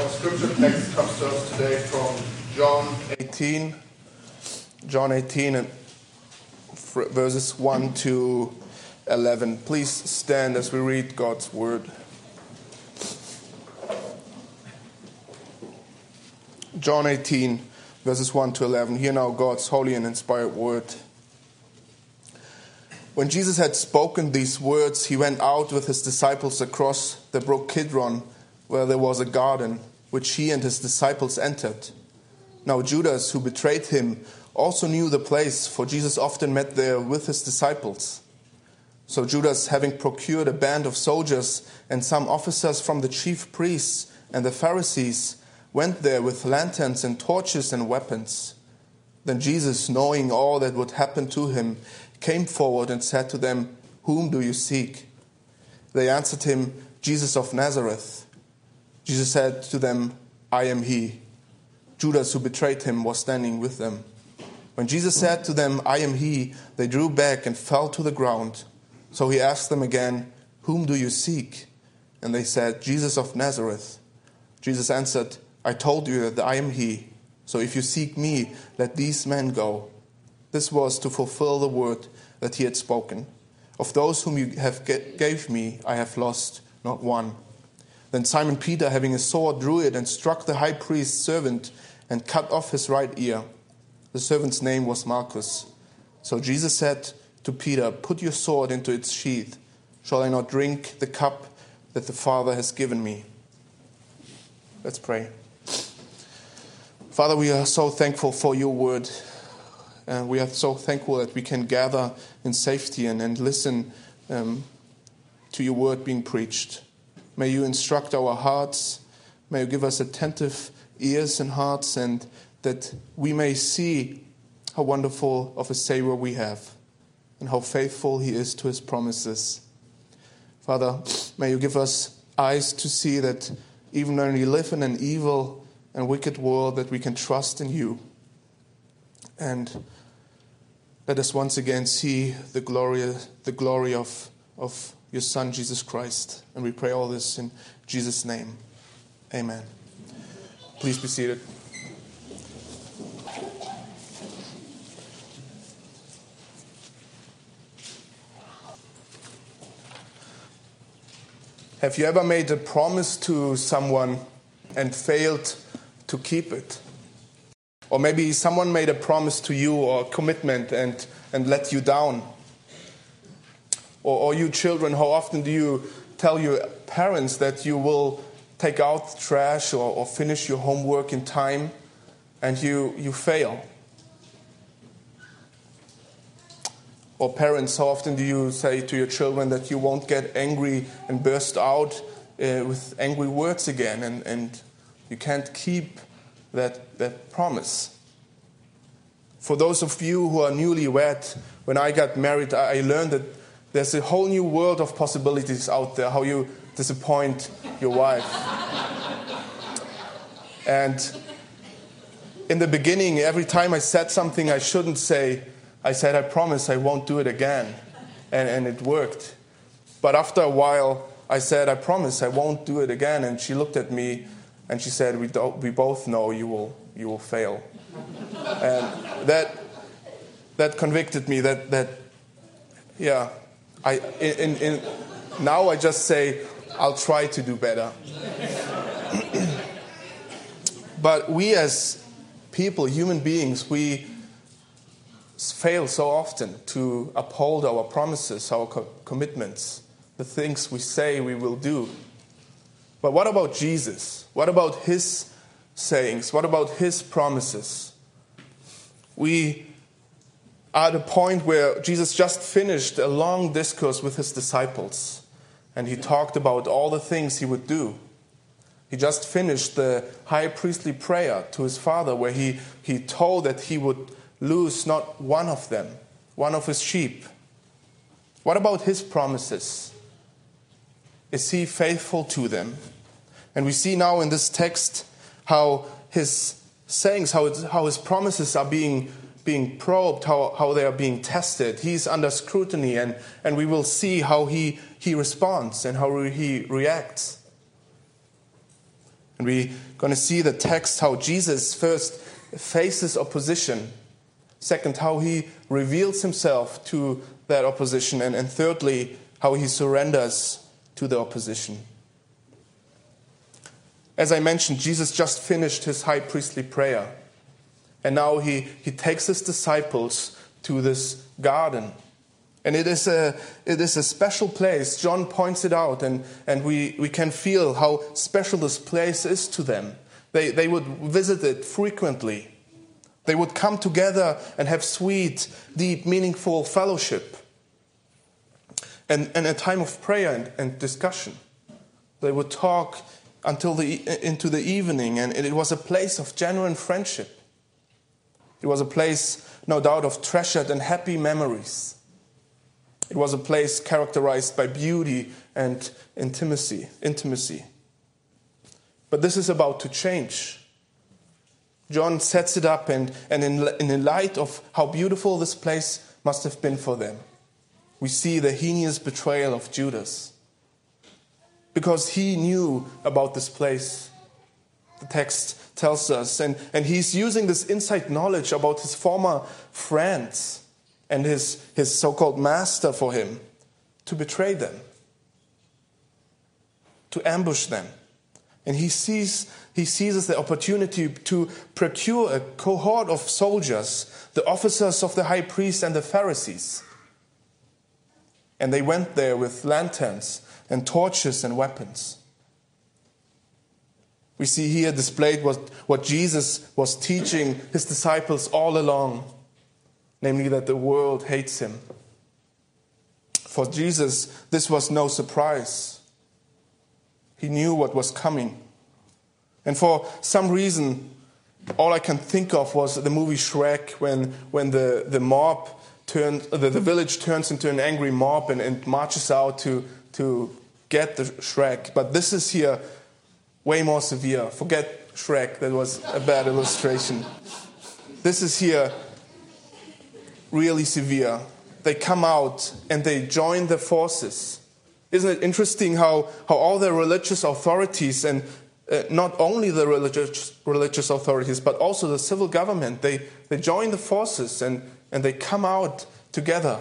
Our scripture text comes to us today from John 18. John 18 and verses 1 to 11. Please stand as we read God's word. John 18, verses 1 to 11. Hear now God's holy and inspired word. When Jesus had spoken these words, he went out with his disciples across the brook Kidron, where there was a garden, which he and his disciples entered. Now Judas, who betrayed him, also knew the place, for Jesus often met there with his disciples. So Judas, having procured a band of soldiers and some officers from the chief priests and the Pharisees, went there with lanterns and torches and weapons. Then Jesus, knowing all that would happen to him, came forward and said to them, "Whom do you seek?" They answered him, "Jesus of Nazareth." Jesus said to them, "I am he." Judas, who betrayed him, was standing with them. When Jesus said to them, "I am he," they drew back and fell to the ground. So he asked them again, "Whom do you seek?" And they said, "Jesus of Nazareth." Jesus answered, "I told you that I am he. So if you seek me, let these men go." This was to fulfill the word that he had spoken. "Of those whom you have gave me, I have lost not one." Then Simon Peter, having a sword, drew it and struck the high priest's servant and cut off his right ear. The servant's name was Malchus. So Jesus said to Peter, "Put your sword into its sheath. Shall I not drink the cup that the Father has given me?" Let's pray. Father, we are so thankful for your word. And we are so thankful that we can gather in safety and listen to your word being preached. May you instruct our hearts. May you give us attentive ears and hearts, and that we may see how wonderful of a Savior we have and how faithful he is to his promises. Father, may you give us eyes to see that even when we live in an evil and wicked world, that we can trust in you. And let us once again see the glory of your Son, Jesus Christ. And we pray all this in Jesus' name. Amen. Please be seated. Have you ever made a promise to someone and failed to keep it? Or maybe someone made a promise to you or a commitment and let you down. Or you children, how often do you tell your parents that you will take out the trash or finish your homework in time and you fail? Or parents, how often do you say to your children that you won't get angry and burst out with angry words again and you can't keep that promise? For those of you who are newlywed, when I got married, I learned that there's a whole new world of possibilities out there, how you disappoint your wife. And in the beginning, every time I said something I shouldn't say, I said, "I promise I won't do it again." And it worked. But after a while, I said, "I promise I won't do it again." And she looked at me and she said, we both know you will fail." And that convicted me now I just say, I'll try to do better. But we as people, human beings, we fail so often to uphold our promises, our commitments, the things we say we will do. But what about Jesus? What about his sayings? What about his promises? We are at a point where Jesus just finished a long discourse with his disciples, and he talked about all the things he would do. He just finished the high priestly prayer to his Father, where he told that he would lose not one of them, one of his sheep. What about his promises? Is he faithful to them? And we see now in this text how his sayings, how his promises are being probed, how they are being tested. He's under scrutiny, and we will see how he responds and how he reacts. And we're going to see the text how Jesus first faces opposition. Second, how he reveals himself to that opposition. And thirdly, how he surrenders to the opposition. As I mentioned, Jesus just finished his high priestly prayer. And now he takes his disciples to this garden. And it is a special place. John points it out, and we can feel how special this place is to them. They would visit it frequently. They would come together and have sweet, deep, meaningful fellowship. And a time of prayer and discussion. They would talk until into the evening, and it was a place of genuine friendship. It was a place, no doubt, of treasured and happy memories. It was a place characterized by beauty and intimacy. But this is about to change. John sets it up, and in light of how beautiful this place must have been for them, we see the heinous betrayal of Judas. Because he knew about this place, the text tells us. And he's using this inside knowledge about his former friends and his so-called master for him to betray them, to ambush them. And he seizes the opportunity to procure a cohort of soldiers, the officers of the high priest and the Pharisees. And they went there with lanterns and torches and weapons. We see here displayed what Jesus was teaching his disciples all along, namely that the world hates him. For Jesus, this was no surprise. He knew what was coming. And for some reason, all I can think of was the movie Shrek, when the mob the village turns into an angry mob and marches out to get the Shrek. But this is here way more severe. Forget Shrek, that was a bad illustration. This is here really severe. They come out and they join the forces. Isn't it interesting how all the religious authorities, and not only the religious authorities, but also the civil government, they join the forces and they come out together.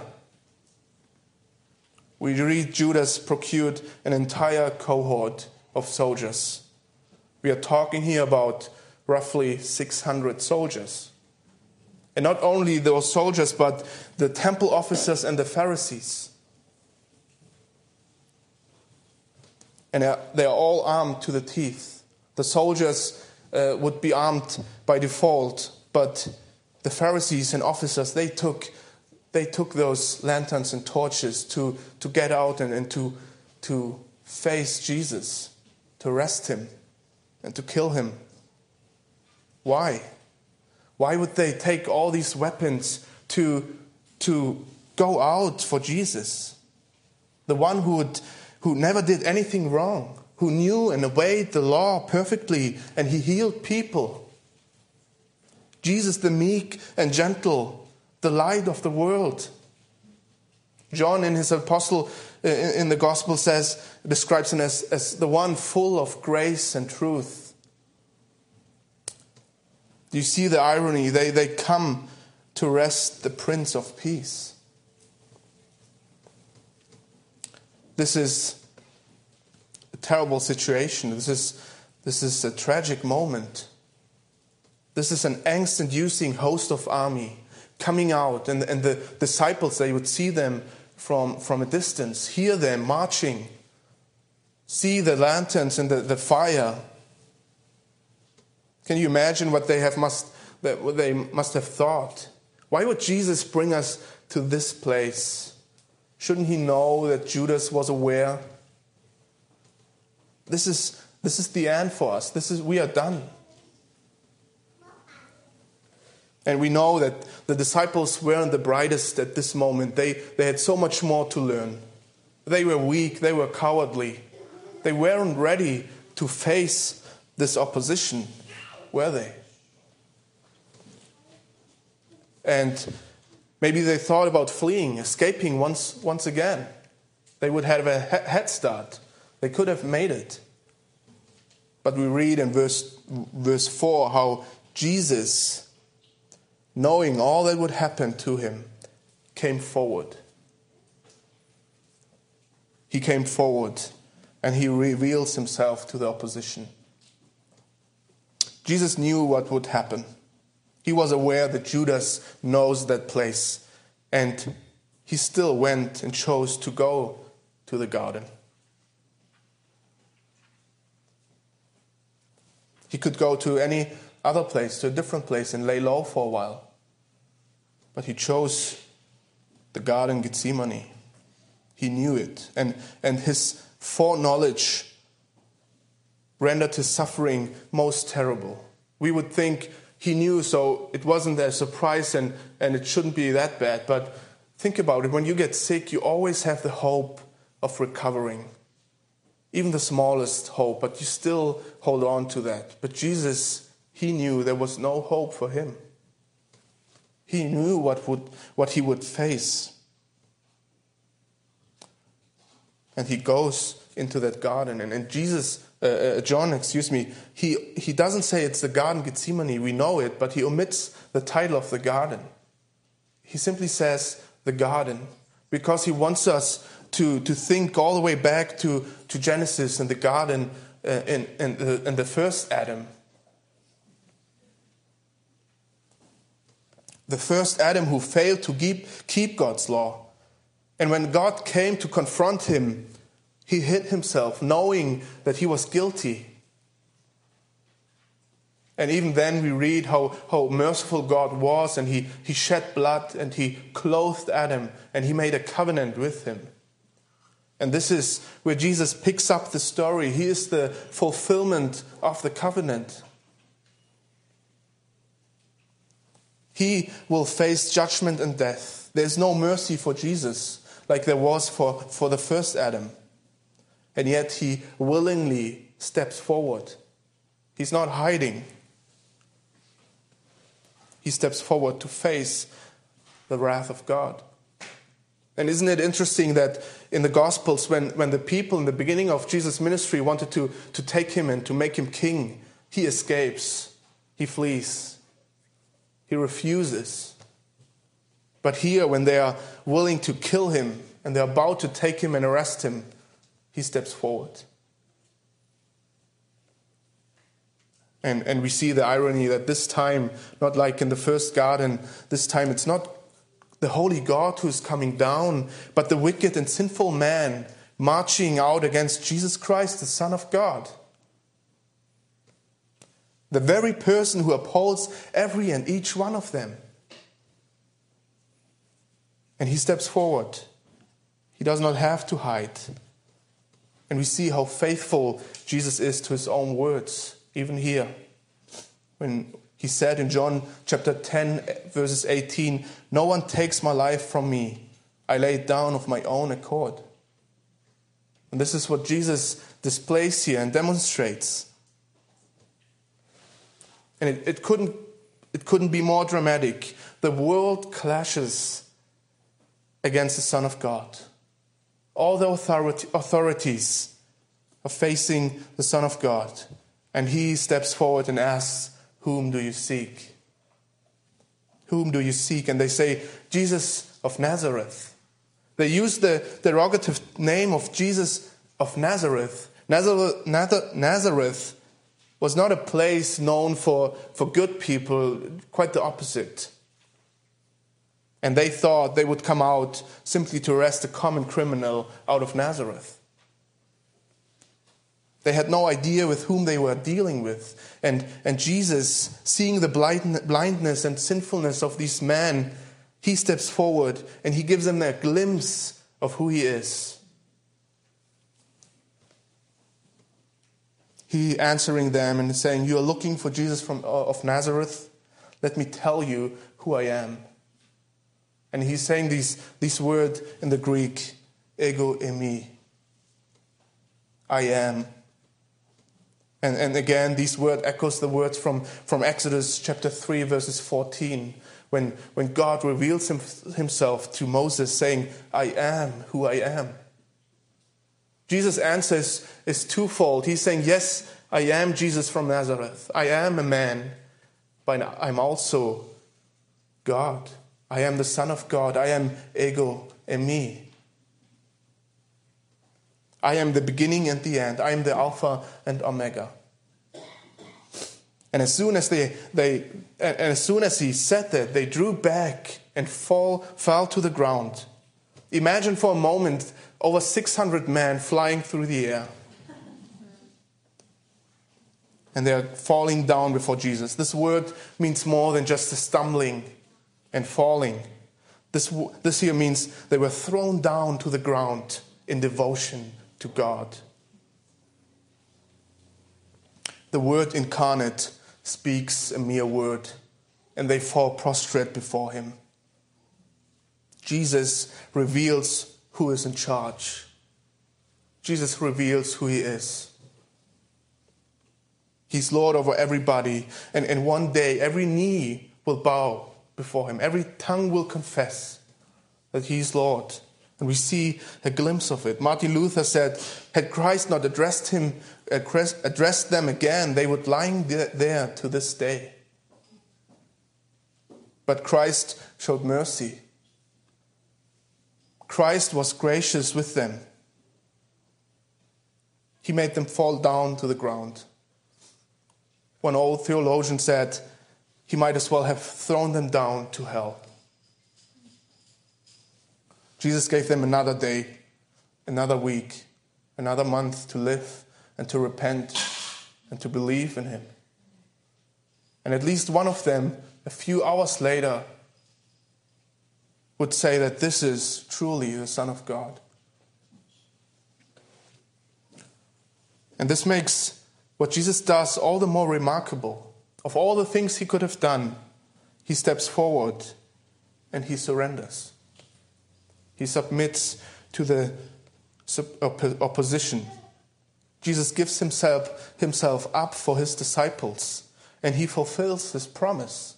We read Judas procured an entire cohort of soldiers. We are talking here about roughly 600 soldiers. And not only those soldiers, but the temple officers and the Pharisees. And they are all armed to the teeth. The soldiers would be armed by default, but the Pharisees and officers, they took those lanterns and torches to get out and to face Jesus, to arrest him and to kill him. Why? Why would they take all these weapons to go out for Jesus? The one who never did anything wrong, who knew and obeyed the law perfectly, and he healed people. Jesus, the meek and gentle, the light of the world. John in his apostle in the gospel describes him as the one full of grace and truth. Do you see the irony? They come to arrest the Prince of Peace. This is a terrible situation. This is a tragic moment. This is an angst-inducing host of army coming out, and the disciples, they would see them from a distance, hear them marching, see the lanterns and the fire. Can you imagine what they must have thought? Why would Jesus bring us to this place? Shouldn't he know that Judas was aware? This is the end for us. We are done. And we know that the disciples weren't the brightest at this moment. They had so much more to learn. They were weak. They were cowardly. They weren't ready to face this opposition, were they? And maybe they thought about fleeing, escaping once again. They would have a head start. They could have made it. But we read in verse 4 how Jesus, knowing all that would happen to him, came forward. He came forward and he reveals himself to the opposition. Jesus knew what would happen. He was aware that Judas knows that place, and he still went and chose to go to the garden. He could go to any other place, to a different place, and lay low for a while. But he chose the Garden Gethsemane. He knew it. And his foreknowledge rendered his suffering most terrible. We would think he knew, so it wasn't a surprise and it shouldn't be that bad. But think about it. When you get sick, you always have the hope of recovering. Even the smallest hope, but you still hold on to that. But Jesus, he knew there was no hope for him. He knew what he would face. And he goes into that garden. And John, he doesn't say it's the Garden Gethsemane, we know it, but he omits the title of the garden. He simply says the garden, because he wants us to think all the way back to Genesis and the garden and the first Adam. The first Adam who failed to keep God's law. And when God came to confront him, he hid himself, knowing that he was guilty. And even then we read how merciful God was, and he shed blood and he clothed Adam and he made a covenant with him. And this is where Jesus picks up the story. He is the fulfillment of the covenant. He will face judgment and death. There's no mercy for Jesus like there was for the first Adam. And yet he willingly steps forward. He's not hiding. He steps forward to face the wrath of God. And isn't it interesting that in the Gospels, when the people in the beginning of Jesus' ministry wanted to take him and to make him king, he escapes, he flees, he refuses. But here, when they are willing to kill him and they're about to take him and arrest him, he steps forward. And we see the irony that this time, not like in the first garden, this time it's not the holy God who is coming down, but the wicked and sinful man marching out against Jesus Christ, the Son of God. The very person who upholds every and each one of them. And he steps forward. He does not have to hide. And we see how faithful Jesus is to his own words, even here. When he said in John chapter 10, verses 18, "No one takes my life from me. I lay it down of my own accord." And this is what Jesus displays here and demonstrates. And it couldn't be more dramatic. The world clashes against the Son of God. All the authorities are facing the Son of God. And he steps forward and asks, "Whom do you seek?" Whom do you seek? And they say, "Jesus of Nazareth." They use the derogative name of Jesus of Nazareth. Nazareth was not a place known for good people, quite the opposite. And they thought they would come out simply to arrest a common criminal out of Nazareth. They had no idea with whom they were dealing with. And Jesus, seeing the blindness and sinfulness of these men, he steps forward and he gives them a glimpse of who he is. He answering them and saying, "You are looking for Jesus of Nazareth? Let me tell you who I am." And he's saying these words in the Greek, ego eimi, I am. And again, this word echoes the words from Exodus chapter 3, verses 14, when God reveals himself to Moses, saying, "I am who I am." Jesus' answer is twofold. He's saying, "Yes, I am Jesus from Nazareth. I am a man, but I'm also God. I am the Son of God. I am ego eimi. I am the beginning and the end. I am the Alpha and Omega. And as soon as he said that, they drew back and fell to the ground. Imagine for a moment over 600 men flying through the air. And they are falling down before Jesus. This word means more than just a stumbling and falling. This here means they were thrown down to the ground in devotion to God. The Word incarnate speaks a mere word, and they fall prostrate before him. Jesus reveals who is in charge. Jesus reveals who he is. He's Lord over everybody, and one day every knee will bow before him. Every tongue will confess that he's Lord. And we see a glimpse of it. Martin Luther said, had Christ not addressed them again, they would lying there to this day. But Christ showed mercy. Christ was gracious with them. He made them fall down to the ground. One old theologian said, he might as well have thrown them down to hell. Jesus gave them another day, another week, another month to live and to repent and to believe in him. And at least one of them, a few hours later, would say that this is truly the Son of God. And this makes what Jesus does all the more remarkable. Of all the things he could have done, he steps forward and he surrenders. He submits to the opposition. Jesus gives himself up for his disciples, and he fulfills his promise.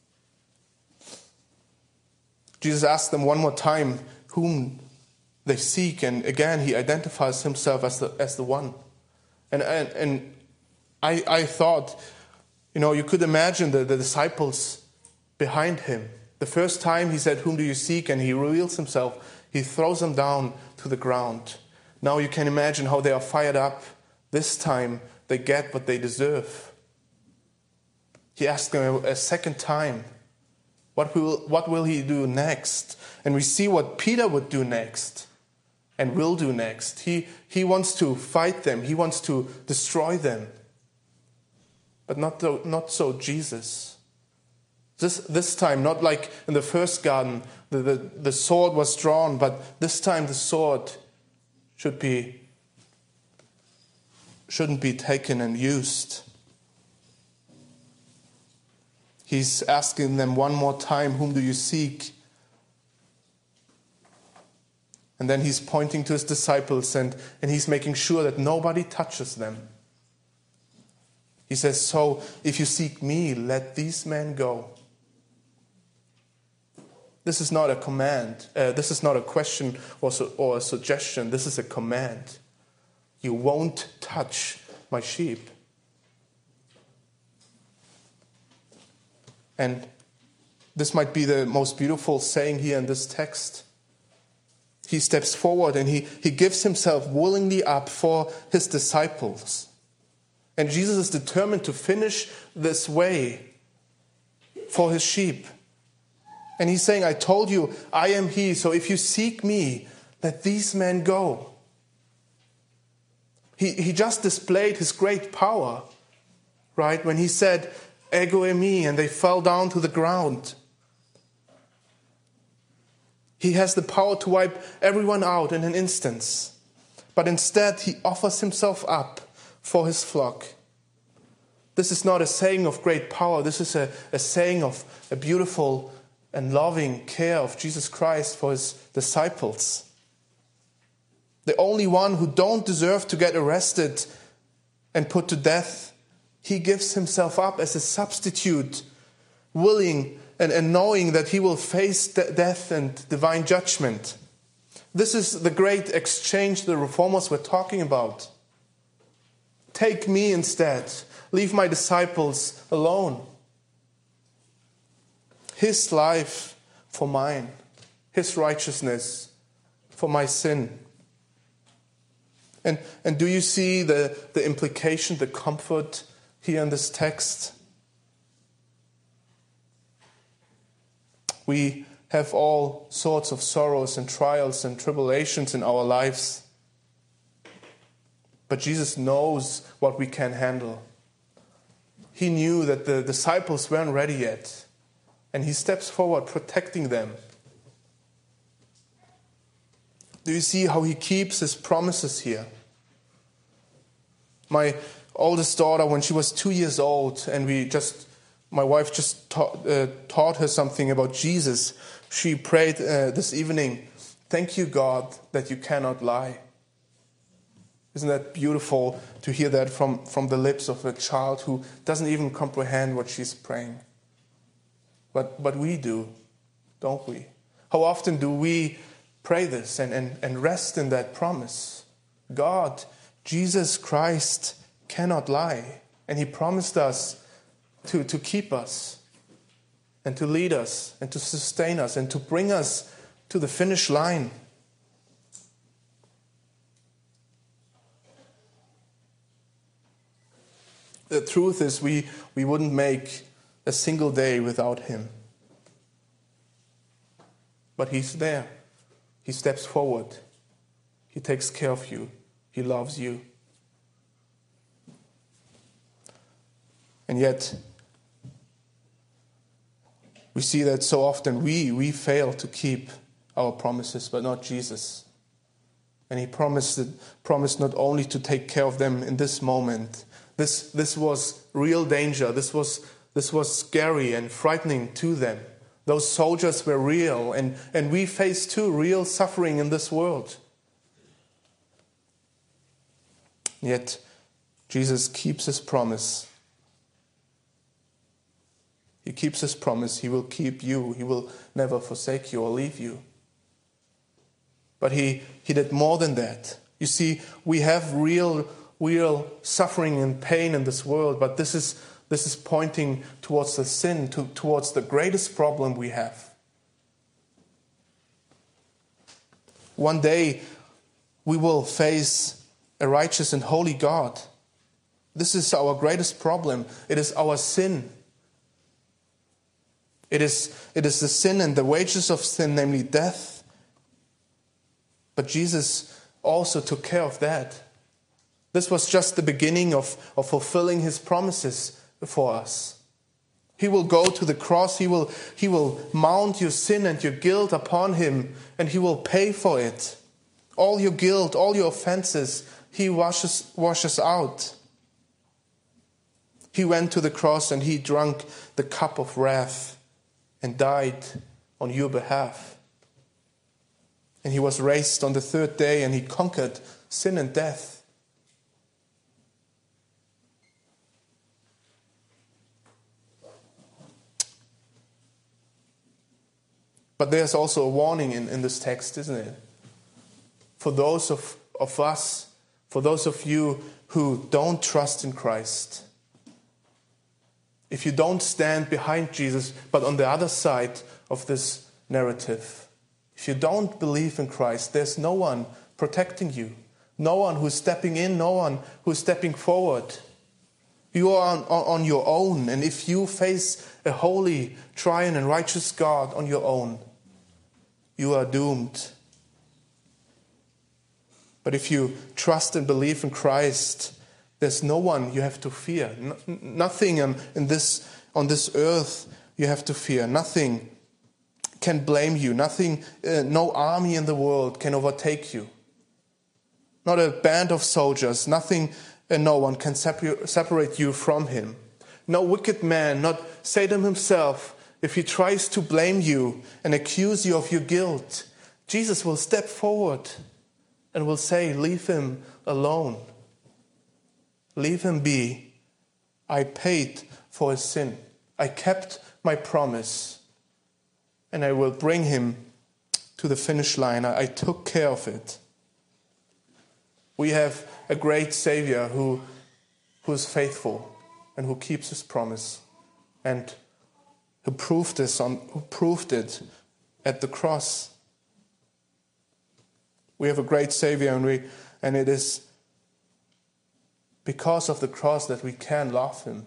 Jesus asks them one more time whom they seek, and again he identifies himself as the one. And I thought, you could imagine the disciples behind him. The first time he said, whom do you seek? And he reveals himself. He throws them down to the ground. Now you can imagine how they are fired up. This time they get what they deserve. He asked them a second time, what will he do next? And we see what Peter would do next and will do next. He wants to fight them. He wants to destroy them. But not so Jesus. This time, not like in the first garden, the sword was drawn, but this time the sword shouldn't be taken and used. He's asking them one more time, whom do you seek? And then he's pointing to his disciples and he's making sure that nobody touches them. He says, so if you seek me, let these men go. This is not a command. This is not a question or a suggestion. This is a command. You won't touch my sheep. And this might be the most beautiful saying here in this text. He steps forward and he gives himself willingly up for his disciples. And Jesus is determined to finish this way for his sheep. And he's saying, I told you, I am he. So if you seek me, let these men go. He just displayed his great power, right? When he said, ego eimi, and they fell down to the ground. He has the power to wipe everyone out in an instant. But instead, he offers himself up for his flock. This is not a saying of great power. This is a saying of a beautiful and loving care of Jesus Christ for his disciples. The only one who don't deserve to get arrested and put to death, he gives himself up as a substitute, willing and knowing that he will face death and divine judgment. This is the great exchange the Reformers were talking about. Take me instead. Leave my disciples alone. His life for mine. His righteousness for my sin. And do you see the implication, the comfort here in this text? We have all sorts of sorrows and trials and tribulations in our lives. But Jesus knows what we can handle. He knew that the disciples weren't ready yet. And he steps forward, protecting them. Do you see how he keeps his promises here? My oldest daughter, when she was 2 years old, and my wife just taught her something about Jesus, she prayed this evening, "Thank you, God, that you cannot lie." Isn't that beautiful to hear that from the lips of a child who doesn't even comprehend what she's praying? But we do, don't we? How often do we pray this and rest in that promise? God, Jesus Christ, cannot lie. And he promised us to keep us and to lead us and to sustain us and to bring us to the finish line. The truth is we wouldn't make a single day without him. But he's there. He steps forward. He takes care of you. He loves you. And yet, we see that so often we fail to keep our promises, but not Jesus. And he promised not only to take care of them in this moment. This was real danger. This was scary and frightening to them. Those soldiers were real, and we face too real suffering in this world. Yet, Jesus keeps his promise. He keeps his promise. He will keep you. He will never forsake you or leave you. But he did more than that. You see, we have real suffering and pain in this world, but this is pointing towards the sin, towards the greatest problem we have. One day, we will face a righteous and holy God. This is our greatest problem. It is our sin. It is the sin and the wages of sin, namely death. But Jesus also took care of that. This was just the beginning of fulfilling his promises for us. He will go to the cross. He will mount your sin and your guilt upon him, and he will pay for it. All your guilt, all your offenses, he washes out. He went to the cross and he drank the cup of wrath and died on your behalf. And he was raised on the third day and he conquered sin and death. But there's also a warning in this text, isn't it? For those of us, for those of you who don't trust in Christ. If you don't stand behind Jesus, but on the other side of this narrative, if you don't believe in Christ, there's no one protecting you. No one who's stepping in, no one who's stepping forward. You are on your own, and if you face a holy, triune, and righteous God on your own, you are doomed. But if you trust and believe in Christ, there's no one you have to fear. Nothing on this earth you have to fear. Nothing can blame you. Nothing, no army in the world can overtake you. Not a band of soldiers. Nothing and no one can separate you from him. No wicked man, not Satan himself, if he tries to blame you and accuse you of your guilt, Jesus will step forward and will say, leave him alone. Leave him be. I paid for his sin. I kept my promise. And I will bring him to the finish line. I took care of it. We have a great Savior who who is faithful and who keeps his promise, and who proved it at the cross. We have a great Savior, and it is because of the cross that we can love him.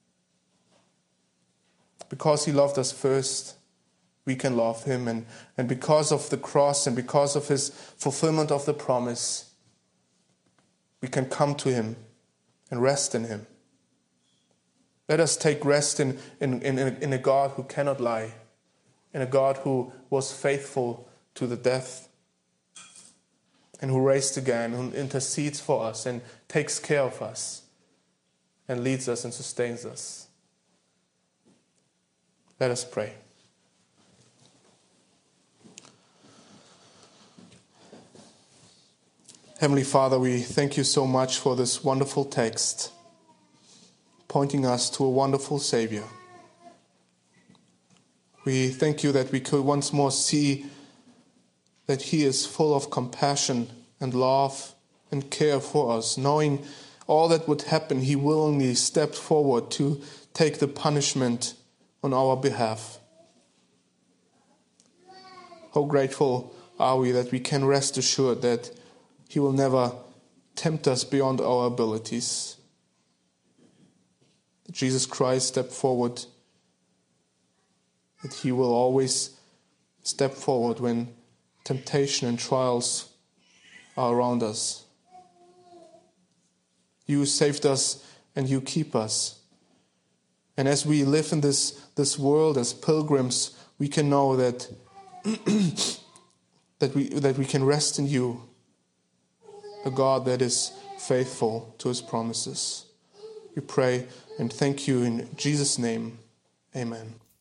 Because he loved us first, we can love him. And because of the cross and because of his fulfillment of the promise, we can come to him and rest in him. Let us take rest in a God who cannot lie, in a God who was faithful to the death, and who raised again, who intercedes for us and takes care of us and leads us and sustains us. Let us pray. Heavenly Father, we thank you so much for this wonderful text, pointing us to a wonderful Savior. We thank you that we could once more see that he is full of compassion and love and care for us. Knowing all that would happen, he willingly stepped forward to take the punishment on our behalf. How grateful are we that we can rest assured that he will never tempt us beyond our abilities. That Jesus Christ stepped forward, that he will always step forward when temptation and trials are around us. You saved us and you keep us. And as we live in this world as pilgrims, we can know that that we can rest in you, a God that is faithful to his promises. We pray and thank you in Jesus' name. Amen.